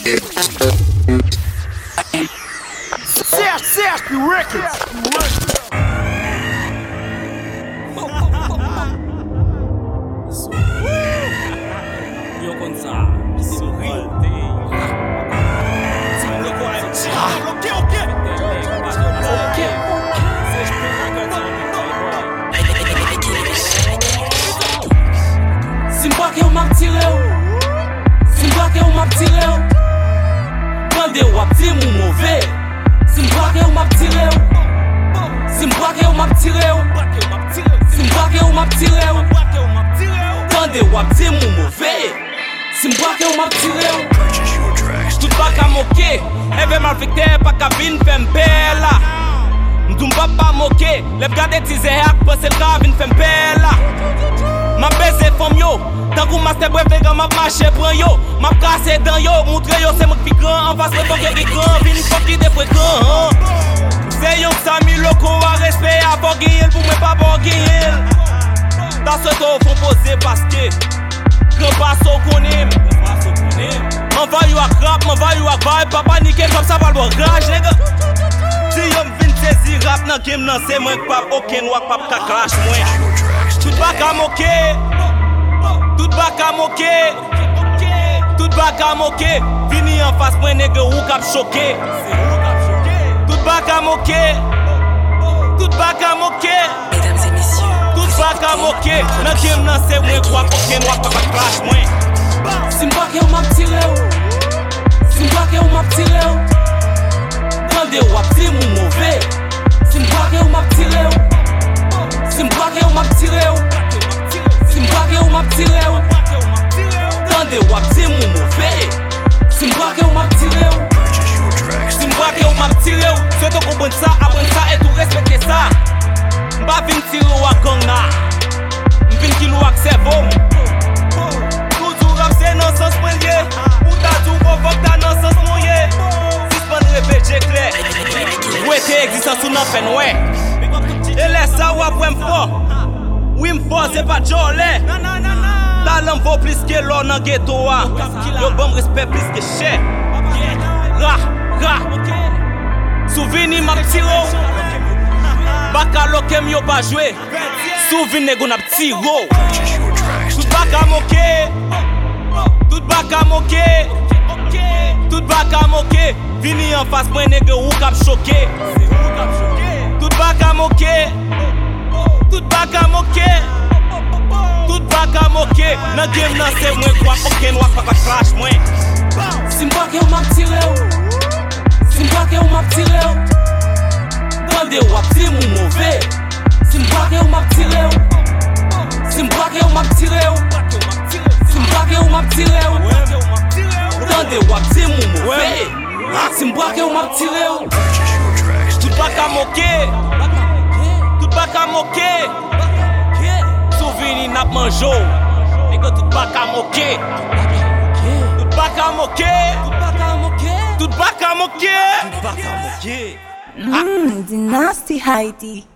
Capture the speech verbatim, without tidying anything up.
C H P Records. Yo kon sa, sorry. Ok, ok. Si m'bwa ke ou m'ap tire ou, si m'bwa ke ou m'ap tire ou, Kande ou ap di mou mouve. Si m'bwa ke ou m'ap tire ou, si m'bwa ke ou m'ap tire ou, si m'bwa ke ou m'ap tire ou, Kande ou ap di mou mouve. Si m'bwa ke ou m'ap tire ou, tout bak a moke, eve mal fikte pa ka vin fem bela. M'dou m'pa pa moke, lev gade tize ak pose l ka vin fem bela. Ma beze fom yo, tan kou master bref vegan map mache pran yo. Map kase dan yo, moutre yo se mok pi gran. An fas reton ke gran, vini fok ki de frekran. Se yon sami loko a respect a bogiyel pou mwen pa bogiyel. Ta se to fon pose paske Gran baso konim. Man va yo ak rap, man va yo ak vibe. Pa panike kom sa val bo raj nega. Si yon vin sezi rap nan game nan se mwen kpap oken wak pap ka clash mwen. Tout bak a moke, tout bak a moke, tout bak a moke. Vini an fas mwen nege ou kap choke. Tout bak a moke, tout bak a moke, Mesdames et messieurs, tout bak a moke. Nan game nan se mwen kwa poken wak papa clash mwen. Si m'bwa ke ou m'ap tire ou, si m'bwa ke ou m'ap tire ou, Kande ou ap di mou mouve. Si m'bwa ke ou m'ap tire ou, si m'bwa ke ou m'ap tire ou, si m'bwa ke ou m'ap tire ou, Kande ou ap di mou mouve. Si m'bwa ke ou m'ap tire ou, si m'bwa ke ou m'ap tire ou, se to kompren sa, apren sa et ou respekte sa. M'ba vin tire ou ak gang na, m'vin kilo ak servo. Toujou rap se nan sens mwen ye, ou ta tou konvok ta nan sens mwen ye. Sispan repete kler, ou ete existence ou nan fen wè. E lè sa wap wè m'fò, oui m'fò se pa jolè. Talent vaut plus que l'or nan ghetto a. Yo bon respect plus que chè. Ra, ra, souveni m'ap tiro. Baka lokem yo pa jwe, souveni nego n'ap tiro. Tout baka moke, tout baka moke, tout baka moke. Vini an fas mwen nege ou kap choke. Tout baka moke, tout baka moke, tout baka moke. Nan game nan se mwen kwa poken wak pa clash mwen. Si m'bwa ke ou m'ap tire ou, si m'bwa ke ou m'ap tire ou, Kande ou ap di mou mouve. Si m'bwa ke ou m'ap tire ou, si m'bwa ke ou m'ap tire ou, si m'bwa ke ou m'ap tire ou, Kande ou ap di mou mouve. Si m'bwa ke ou m'ap tire ou, tout baka moke, tout baka moke, souveni nap manjo. Nègre tout baka moke, tout baka moke, tout baka moke, tout baka moke. mm, Dynasty Haiti.